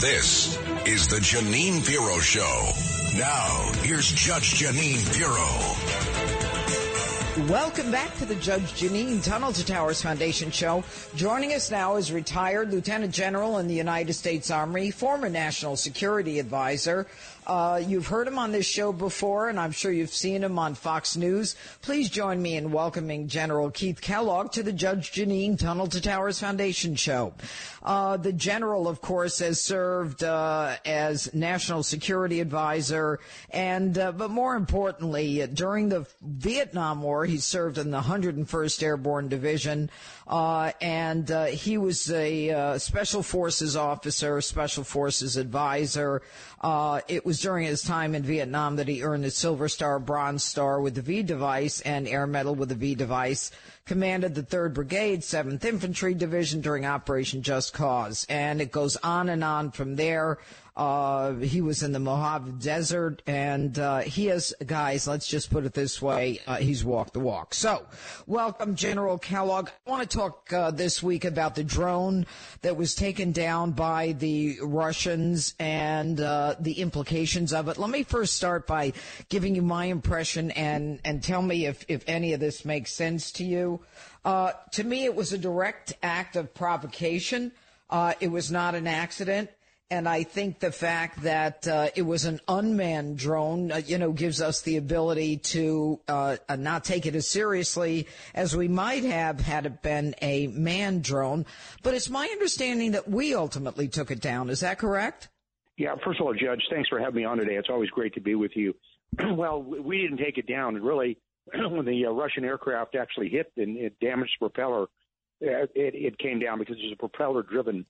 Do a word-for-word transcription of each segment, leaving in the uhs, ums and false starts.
This is the Jeanine Pirro Show. Now, here's Judge Jeanine Pirro. Welcome back to the Judge Jeanine Tunnel to Towers Foundation Show. Joining us now is retired Lieutenant General in the United States Army, former National Security Advisor. Uh, you've heard him on this show before, and I'm sure you've seen him on Fox News. Please join me in welcoming General Keith Kellogg to the Judge Jeanine Tunnel to Towers Foundation Show. Uh, the General, of course, has served uh, as National Security Advisor, and uh, but more importantly, during the Vietnam War, he served in the one hundred first Airborne Division, uh, and uh, he was a uh, Special Forces officer, Special Forces advisor. Uh, it was during his time in Vietnam that he earned the Silver Star, Bronze Star with the V device and Air Medal with the V device. Commanded the third Brigade, seventh Infantry Division during Operation Just Cause. And it goes on and on from there. Uh, he was in the Mojave Desert, and uh, he has, guys, let's just put it this way, uh, he's walked the walk. So, welcome, General Kellogg. I want to talk uh, this week about the drone that was taken down by the Russians and uh, the implications of it. Let me first start by giving you my impression and, and tell me if, if any of this makes sense to you. Uh, to me, it was a direct act of provocation. Uh, it was not an accident. And I think the fact that uh, it was an unmanned drone, uh, you know, gives us the ability to uh, not take it as seriously as we might have had it been a manned drone. But it's my understanding that we ultimately took it down. Is that correct? Yeah, first of all, Judge, thanks for having me on today. It's always great to be with you. Well, we didn't take it down. Really, when the uh, Russian aircraft actually hit and it damaged the propeller, it, it came down because it's a propeller-driven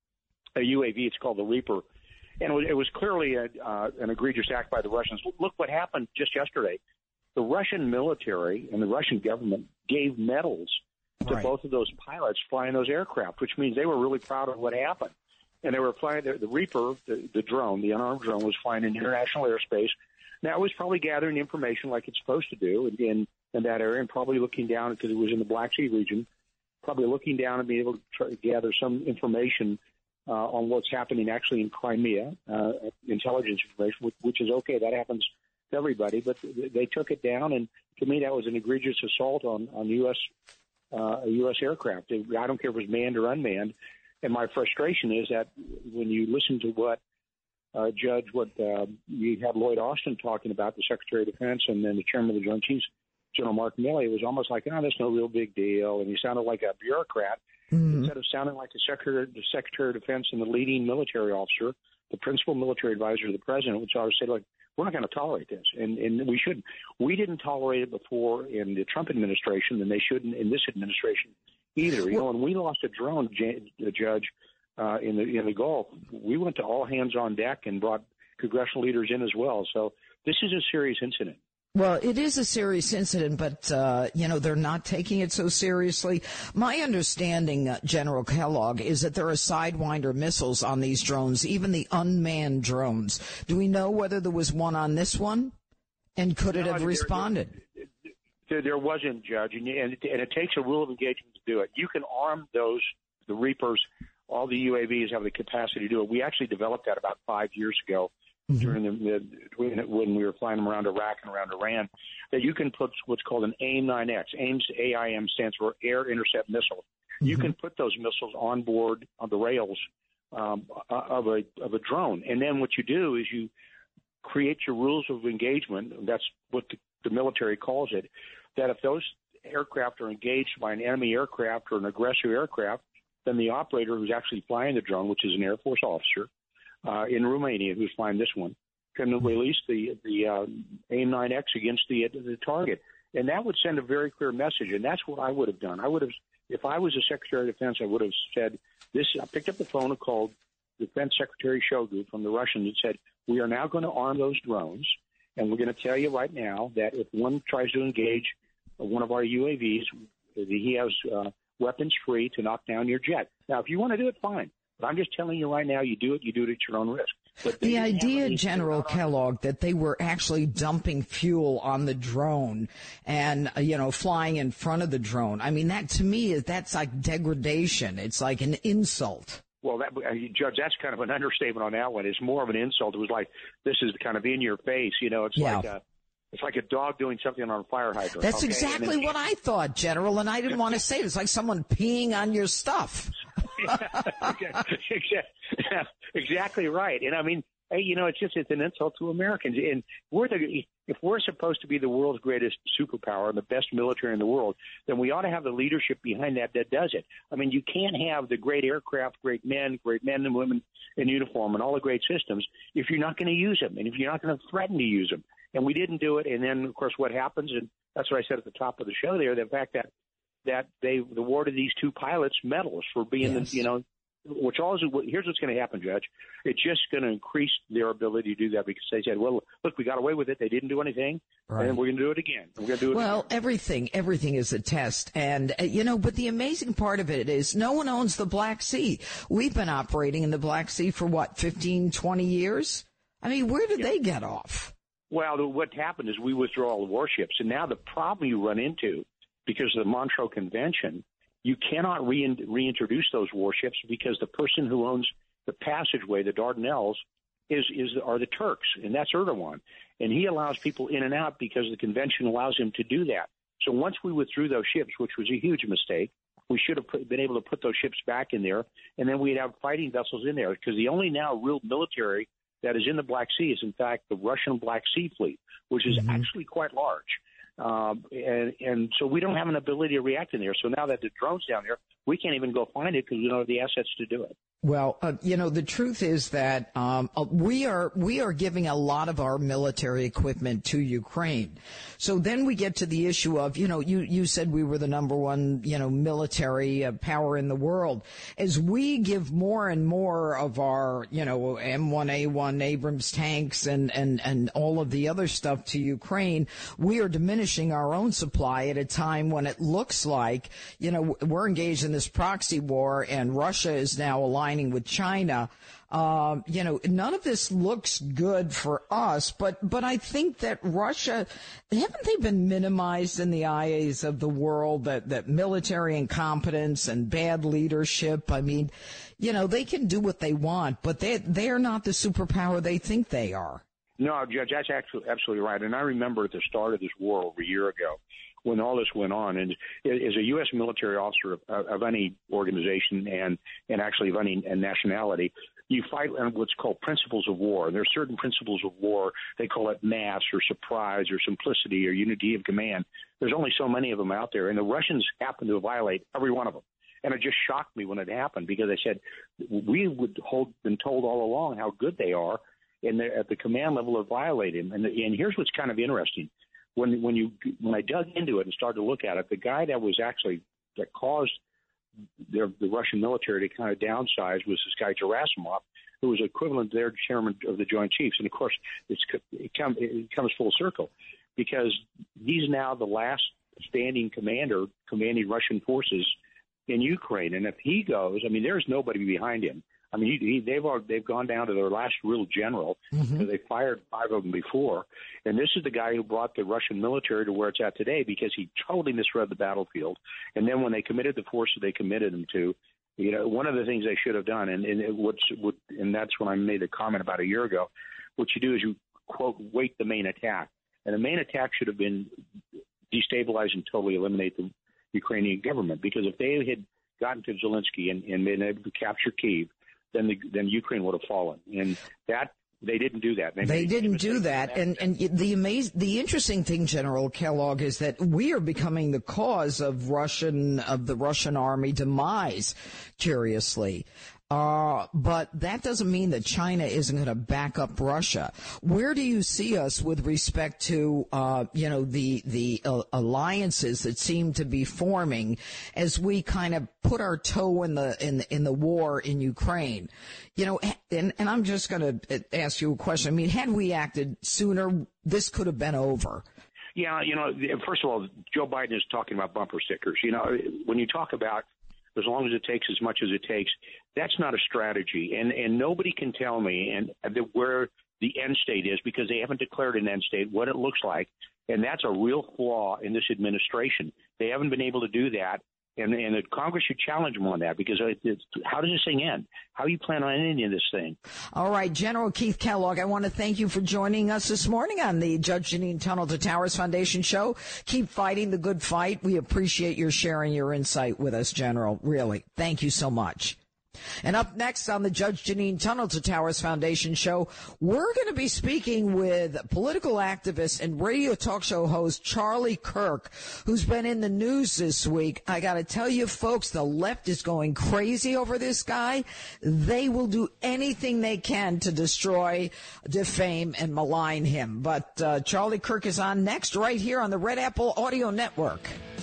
a U A V. It's called the Reaper. And it was, it was clearly a, uh, an egregious act by the Russians. Look what happened just yesterday. The Russian military and the Russian government gave medals to right. both of those pilots flying those aircraft, which means they were really proud of what happened. And they were flying the, the Reaper, the, the drone, the unarmed drone, was flying in international airspace. Now, it was probably gathering information like it's supposed to do in, in, in that area, and probably looking down, because it was in the Black Sea region, probably looking down and being able to try to gather some information Uh, on what's happening actually in Crimea, uh, intelligence information, which, which is okay. That happens to everybody. But th- they took it down, and to me, that was an egregious assault on, on U S Uh, a U S aircraft. I don't care if it was manned or unmanned. And my frustration is that when you listen to what uh, Judge, what uh, you had Lloyd Austin talking about, the Secretary of Defense, and then the Chairman of the Joint Chiefs, General Mark Milley, it was almost like, oh, that's no real big deal. And he sounded like a bureaucrat. Mm-hmm. Instead of sounding like the Secretary, the Secretary of Defense and the leading military officer, the principal military advisor to the president, which always said, like, we're not going to tolerate this. And, and we shouldn't. We didn't tolerate it before in the Trump administration, and they shouldn't in this administration either. You know, when we lost a drone, the Judge, uh, in the in the Gulf, we went to all hands on deck and brought congressional leaders in as well. So this is a serious incident. Well, it is a serious incident, but, uh, you know, they're not taking it so seriously. My understanding, uh, General Kellogg, is that there are Sidewinder missiles on these drones, even the unmanned drones. Do we know whether there was one on this one? And could no, it have there, responded? There, there wasn't, Judge, and, and, it, and it takes a rule of engagement to do it. You can arm those, the Reapers. All the U A Vs have the capacity to do it. We actually developed that about five years ago. Mm-hmm. During the, the when we were flying them around Iraq and around Iran, that you can put what's called an AIM nine X. AIM's A I M stands for Air Intercept Missile. Mm-hmm. You can put those missiles on board on the rails um, of a of a drone, and then what you do is you create your rules of engagement. That's what the, the military calls it. That if those aircraft are engaged by an enemy aircraft or an aggressive aircraft, then the operator who's actually flying the drone, which is an Air Force officer, Uh, in Romania, who's flying this one, can release the the uh, AIM nine X against the the target, and that would send a very clear message. And that's what I would have done. I would have, if I was a Secretary of Defense, I would have said this. I picked up the phone and called Defense Secretary Shoigu from the Russians and said, "We are now going to arm those drones, and we're going to tell you right now that if one tries to engage one of our U A Vs, he has uh, weapons free to knock down your jet. Now, if you want to do it, fine." But I'm just telling you right now, you do it, you do it at your own risk. But the idea, General Kellogg, that they were actually dumping fuel on the drone and, uh, you know, flying in front of the drone, I mean, that to me, is that's like degradation. It's like an insult. Well, that, uh, Judge, that's kind of an understatement on that one. It's more of an insult. It was like, this is kind of in your face. You know, it's yeah. like a, it's like a dog doing something on a fire hydrant. That's okay? exactly then, what I thought, General, and I didn't want to say it. It's like someone peeing on your stuff. Exactly right. And I mean, hey, you know, it's just it's an insult to Americans. And we're the if we're supposed to be the world's greatest superpower and the best military in the world, then we ought to have the leadership behind that that does it. I mean, you can't have the great aircraft, great men, great men and women in uniform, and all the great systems if you're not going to use them and if you're not going to threaten to use them. And we didn't do it. And then, of course, what happens, and that's what I said at the top of the show there, the fact that that they awarded these two pilots medals for being, yes. the, you know, which also, here's what's going to happen, Judge. It's just going to increase their ability to do that because they said, well, look, we got away with it. They didn't do anything. Right. And we're going to do it again. We're going to do it well, again. everything, everything is a test. And, uh, you know, but the amazing part of it is no one owns the Black Sea. We've been operating in the Black Sea for, what, fifteen, twenty years? I mean, where did yeah. they get off? Well, what happened is we withdrew all the warships. And now the problem you run into, because of the Montreux Convention, you cannot re- reintroduce those warships because the person who owns the passageway, the Dardanelles, is, is are the Turks, and that's Erdogan. And he allows people in and out because the convention allows him to do that. So once we withdrew those ships, which was a huge mistake, we should have put, been able to put those ships back in there, and then we'd have fighting vessels in there because the only now real military that is in the Black Sea is, in fact, the Russian Black Sea Fleet, which is mm-hmm. actually quite large. Um, and, and so we don't have an ability to react in there. So now that the drone's down there, we can't even go find it because we don't have the assets to do it. Well, uh, you know, the truth is that um, uh, we are we are giving a lot of our military equipment to Ukraine. So then we get to the issue of, you know, you, you said we were the number one, you know, military uh, power in the world. As we give more and more of our, you know, M one A one Abrams tanks and, and, and all of the other stuff to Ukraine, we are diminishing our own supply at a time when it looks like, you know, we're engaged in this proxy war and Russia is now aligning with China. Um, you know, none of this looks good for us, but, but I think that Russia, haven't they been minimized in the eyes of the world, that, that military incompetence and bad leadership? I mean, you know, they can do what they want, but they, they're not the superpower they think they are. No, Judge, that's actually absolutely right. And I remember at the start of this war over a year ago, when all this went on, and as a U S military officer of, of any organization and, and actually of any nationality, you fight on what's called principles of war. And there are certain principles of war. They call it mass or surprise or simplicity or unity of command. There's only so many of them out there, and the Russians happen to violate every one of them. And it just shocked me when it happened because I said, we would hold, been told all along how good they are, and at the command level of violating. And, and here's what's kind of interesting. When when you when I dug into it and started to look at it, the guy that was actually that caused their, the Russian military to kind of downsize was this guy Gerasimov, who was equivalent to their chairman of the Joint Chiefs. And of course, it's, it, come, it comes full circle because he's now the last standing commander commanding Russian forces in Ukraine. And if he goes, I mean, there's nobody behind him. I mean, he, he, they've all, they've gone down to their last real general because mm-hmm. they fired five of them before. And this is the guy who brought the Russian military to where it's at today because he totally misread the battlefield. And then when they committed the forces they committed them to, you know, one of the things they should have done, and, and, it, what's, what, and that's when I made the comment about a year ago, what you do is you, quote, wait the main attack. And the main attack should have been destabilize and totally eliminate the Ukrainian government because if they had gotten to Zelensky and, and been able to capture Kyiv, then the, then Ukraine would have fallen, and that they didn't do that. They, they didn't do that, and and the amaz- the interesting thing, General Kellogg, is that we are becoming the cause of Russian of the Russian army demise. Curiously. Uh, but that doesn't mean that China isn't going to back up Russia. Where do you see us with respect to, uh, you know, the, the uh, alliances that seem to be forming as we kind of put our toe in the, in the, in the war in Ukraine? You know, and, and I'm just going to ask you a question. I mean, had we acted sooner, this could have been over. Yeah. You know, first of all, Joe Biden is talking about bumper stickers. You know, when you talk about as long as it takes as much as it takes, that's not a strategy. And and nobody can tell me and that where the end state is because they haven't declared an end state, what it looks like. And that's a real flaw in this administration. They haven't been able to do that. And, and the Congress should challenge him on that, because it, it's, how does this thing end? How do you plan on ending this thing? All right, General Keith Kellogg, I want to thank you for joining us this morning on the Judge Jeanine Tunnel to Towers Foundation show. Keep fighting the good fight. We appreciate your sharing your insight with us, General. Really. Thank you so much. And up next on the Judge Jeanine Tunnel to Towers Foundation show, we're going to be speaking with political activist and radio talk show host Charlie Kirk, who's been in the news this week. I got to tell you, folks, the left is going crazy over this guy. They will do anything they can to destroy, defame, and malign him. But uh, Charlie Kirk is on next right here on the Red Apple Audio Network.